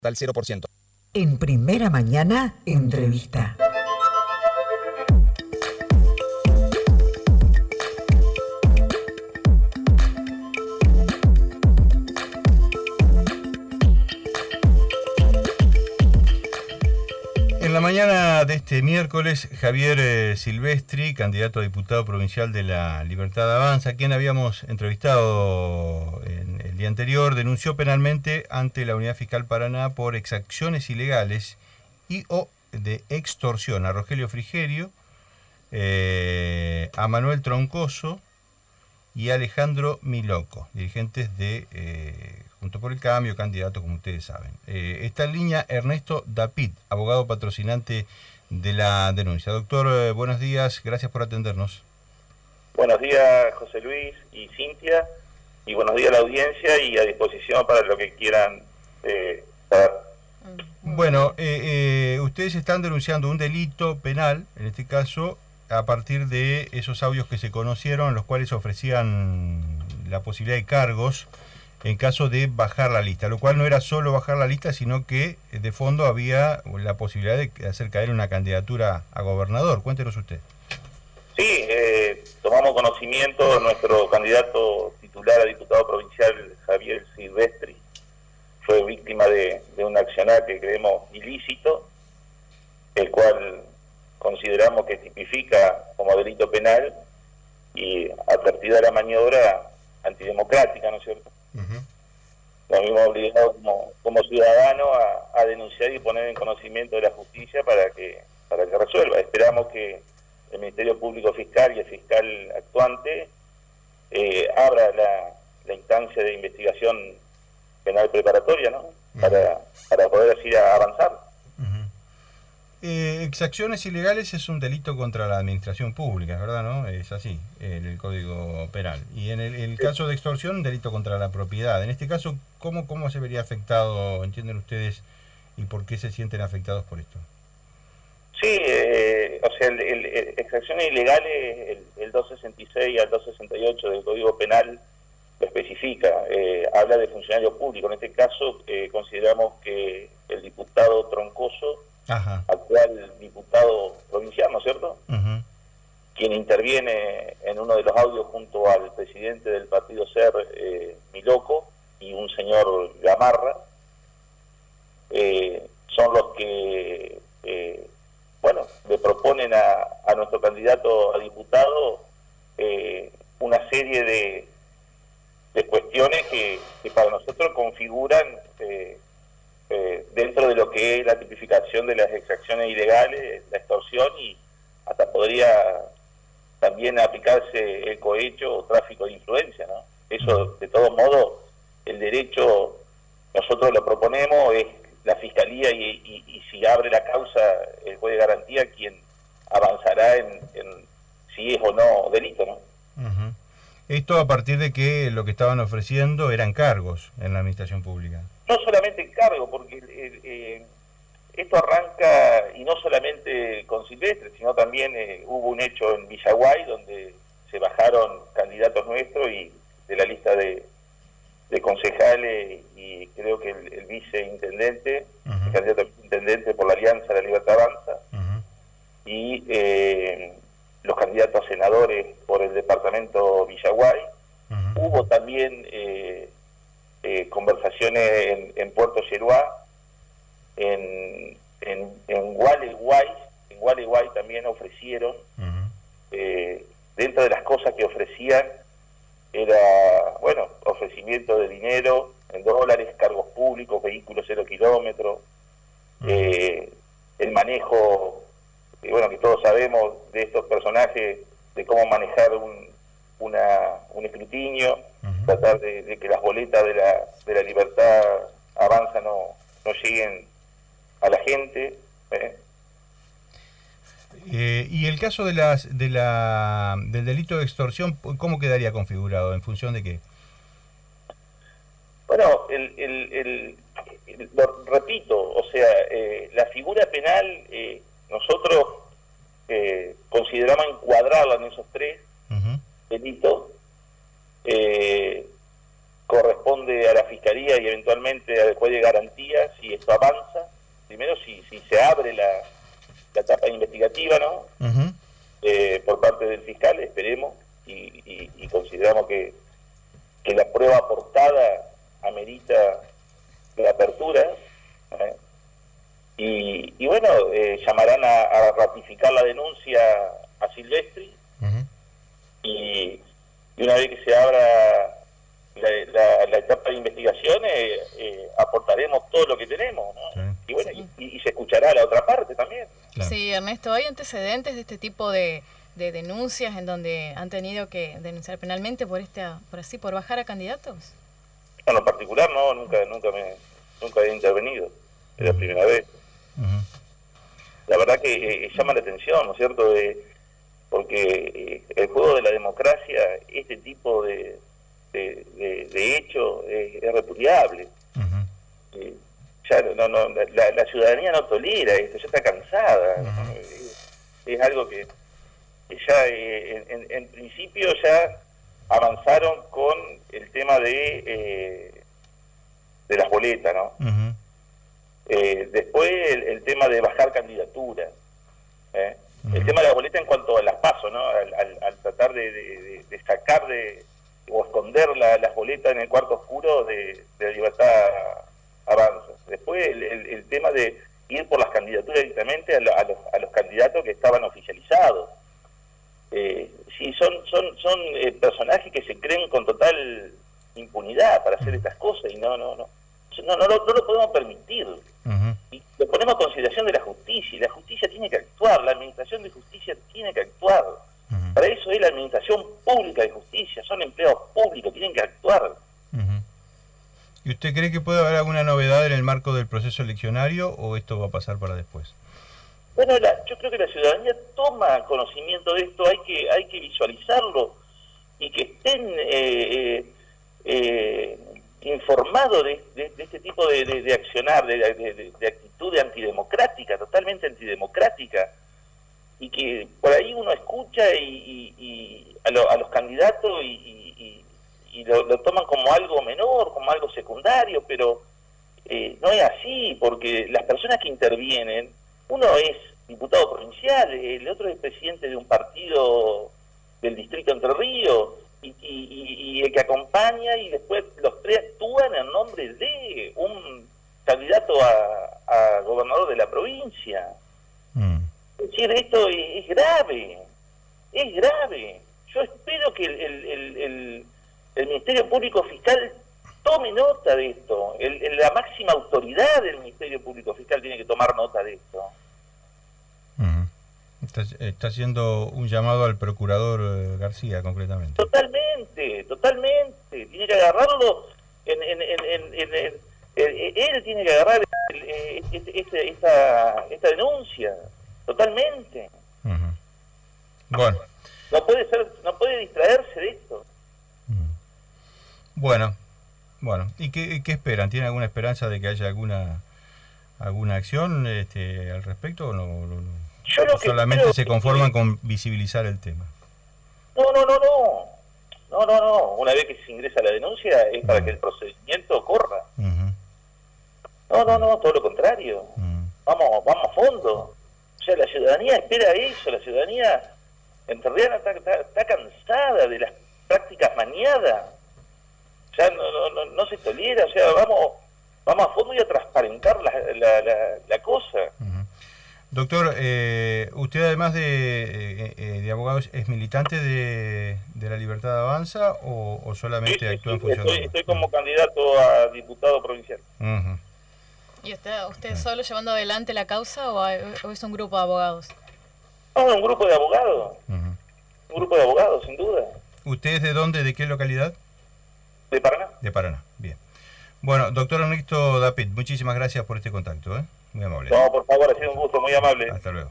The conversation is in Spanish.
al 0%. En Primera Mañana, entrevista. En la mañana de este miércoles, Javier Silvestri, candidato a diputado provincial de La Libertad Avanza, quien habíamos entrevistado en el día anterior, denunció penalmente ante la Unidad Fiscal Paraná por exacciones ilegales y o de extorsión a Rogelio Frigerio, a Manuel Troncoso y a Alejandro Miloco, dirigentes de Juntos por el Cambio, candidato, como ustedes saben. Está en línea Ernesto Dapit, abogado patrocinante de la denuncia. Doctor, buenos días, gracias por atendernos. Buenos días, José Luis y Cintia, y buenos días a la audiencia y a disposición para lo que quieran saber. Bueno, ustedes están denunciando un delito penal, en este caso, a partir de esos audios que se conocieron, en los cuales ofrecían la posibilidad de cargos en caso de bajar la lista, lo cual no era solo bajar la lista, sino que de fondo había la posibilidad de hacer caer una candidatura a gobernador. Cuéntenos usted. Sí, tomamos conocimiento, nuestro candidato titular a diputado provincial, Javier Silvestri, fue víctima de un accionar que creemos ilícito, el cual consideramos que tipifica como delito penal y advertida la maniobra antidemocrática, ¿no es cierto? Nos vimos obligados como ciudadanos a denunciar y poner en conocimiento de la justicia para que resuelva. Esperamos que el Ministerio Público Fiscal y el fiscal actuante abra la instancia de investigación penal preparatoria, ¿no? Para poder así avanzar. Exacciones ilegales es un delito contra la administración pública, ¿verdad? ¿No? Es así, en el Código Penal. Y en el caso de extorsión, un delito contra la propiedad. En este caso, ¿cómo se vería afectado, entienden ustedes, y por qué se sienten afectados por esto? Sí, o sea, extracciones ilegales, el 266 al 268 del Código Penal lo especifica, habla de funcionario público. En este caso, consideramos que el diputado Troncoso, Ajá. actual diputado provincial, ¿no es cierto? Quien interviene en uno de los audios junto al presidente del partido SER, Miloco, y un señor Gamarra, son los que, le proponen a nuestro candidato a diputado una serie de cuestiones que para nosotros configuran dentro de lo que es la tipificación de las exacciones ilegales, la extorsión, y hasta podría también aplicarse el cohecho o tráfico de influencia, ¿no? Eso, de todos modos, el derecho, nosotros lo proponemos, es la Fiscalía y si abre la causa el juez de garantía quien avanzará en si es o no delito, ¿no? Esto a partir de que lo que estaban ofreciendo eran cargos en la administración pública. No solamente el cargo, porque esto arranca, y no solamente con Silvestre, sino también hubo un hecho en Villaguay donde se bajaron candidatos nuestros y de la lista de concejales, y creo que el viceintendente, el candidato a intendente por la Alianza La Libertad Avanza, y los candidatos a senadores por el departamento Villaguay. Hubo también conversaciones en Puerto Yeruá, en Gualeguay también ofrecieron, dentro de las cosas que ofrecían era, ofrecimiento de dinero en dólares, cargos públicos, vehículos 0 kilómetros, el manejo, que todos sabemos de estos personajes, de cómo manejar un escrutinio, tratar de que las boletas de la Libertad Avanza no lleguen a la gente. Y el caso del delito de extorsión, ¿cómo quedaría configurado? ¿En función de qué? Bueno, lo repito, o sea, la figura penal, nosotros consideramos encuadrarla en esos tres delitos. Corresponde a la Fiscalía y eventualmente al juez de garantía si esto avanza, primero si se abre la etapa investigativa, ¿no? Ujú. Por parte del fiscal, esperemos, y consideramos que la prueba aportada amerita la apertura, ¿eh? Y bueno, llamarán a ratificar la denuncia a Silvestri, Ujú. y una vez que se abra la etapa de investigación, aportaremos todo lo que tenemos, ¿no? Sí. Y bueno, y se escuchará la otra parte también. Claro. Sí, Ernesto, ¿hay antecedentes de este tipo de denuncias en donde han tenido que denunciar penalmente por bajar a candidatos? En lo particular, no, nunca he intervenido, es la primera vez. Ujú. La verdad que llama la atención, ¿no es cierto? Porque el juego de la democracia, este tipo de hecho es repudiable. Ujú. Ya la ciudadanía no tolera esto, ya está cansada. ¿No? Es algo que ya en principio ya avanzaron con el tema de las boletas, ¿no? Ujú. Después el tema de bajar candidaturas, ¿eh? El tema de la boleta en cuanto a las pasos, ¿no? Al tratar de sacar o esconder las boletas en el cuarto oscuro de la Libertad Avanza. Después el tema de ir por las candidaturas directamente a los candidatos que estaban oficializados. Sí, son personajes que se creen con total impunidad para hacer estas cosas, y no lo podemos permitir. Ujú. Y lo ponemos a consideración de la justicia, y la justicia tiene que actuar, la administración de justicia tiene que actuar. Ujú. Para eso es la administración pública de justicia, son empleados públicos, tienen que actuar. Ujú. ¿Y usted cree que puede haber alguna novedad en el marco del proceso eleccionario o esto va a pasar para después? Bueno, yo creo que la ciudadanía toma conocimiento de esto, hay que visualizarlo, y que estén informados de este tipo de accionar, de actitud antidemocrática, totalmente antidemocrática, y que por ahí uno escucha a los candidatos y lo toman como algo menor, como algo secundario, pero no es así, porque las personas que intervienen, uno es diputado provincial, el otro es presidente de un partido del distrito Entre Ríos, y el que acompaña, y después los tres actúan en nombre de un candidato a gobernador de la provincia. Es decir, esto es grave, es grave. Yo espero que el Ministerio Público Fiscal tome nota de esto. La máxima autoridad del Ministerio Público Fiscal tiene que tomar nota de esto. Ujú. Está haciendo un llamado al procurador García, concretamente. Totalmente. Tiene que agarrarlo, él tiene que agarrar esta denuncia, totalmente. Ujú. Bueno. No puede distraerse de esto. Bueno. ¿Y qué esperan? ¿Tienen alguna esperanza de que haya alguna acción al respecto o no? Yo lo que solamente creo se conforman con visibilizar el tema? No. Una vez que se ingresa la denuncia es para que el procedimiento corra. Uh-huh. No, todo lo contrario. Vamos a fondo. O sea, la ciudadanía espera eso, la ciudadanía entrerriana está cansada de las prácticas maniadas. O sea, no se tolera, o sea, vamos a fondo y a transparentar la cosa. Uh-huh. Doctor, ¿usted además de abogado es militante de la Libertad Avanza o solamente actúa en función de...? Estoy como candidato a diputado provincial. Uh-huh. ¿Y usted solo llevando adelante la causa o es un grupo de abogados? No, un grupo de abogados. Uh-huh. Un grupo de abogados, sin duda. ¿Usted es de dónde, de qué localidad? De Paraná. De Paraná, bien. Bueno, doctor Ernesto Dapit, muchísimas gracias por este contacto, muy amable. No, por favor, ha sido un gusto, muy amable. Hasta luego.